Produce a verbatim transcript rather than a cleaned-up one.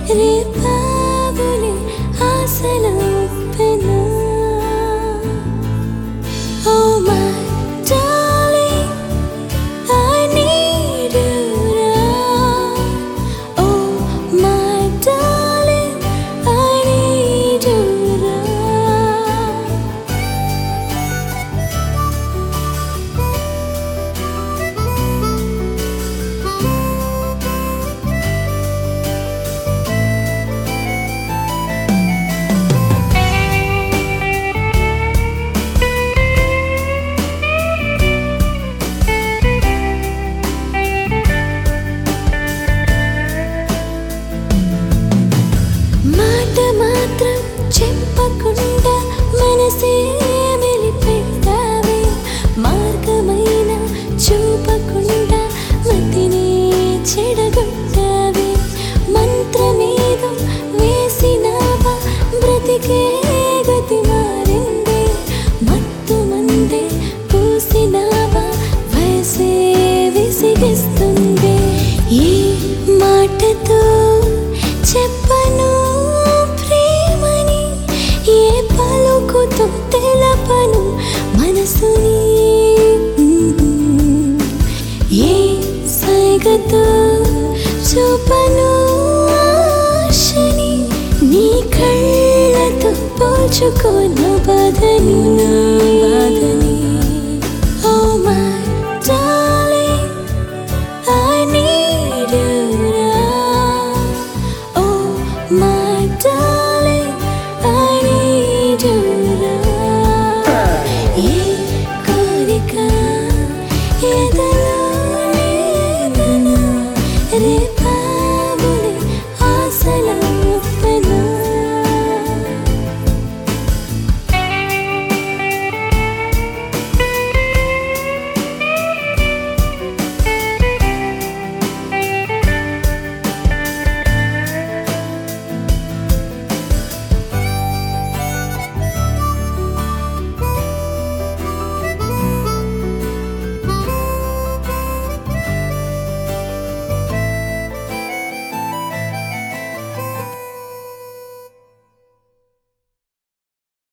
రేపావులే ఆశల ఉప్పెన. Oh my darling, I need you now. Oh my darling, I need you now. మాట మాత్రం చెప్పకుండా మనసే మెలిపెట్టావే, మార్గమైన చూపకుండా మతిని చెడగొట్టావే. మంత్రమేదో వేసినావా, బ్రతికే గతి మారిందే. మత్తు మందే పూసినావా, వయసే విసిగిస్తుంది. ఈ మాటతో చెప్పను ప్రేమని, ఏ పలుకుతో తెలపను మనసుని. ఏ సైగతో చూపను ఆశని, నీ కళ్ళతో పోల్చుకోను బాధని బాధని. Oh my darling, I need you now. Oh my darling, I need you now. ఏ కోరిక ఎదలో లేదనా, రేపు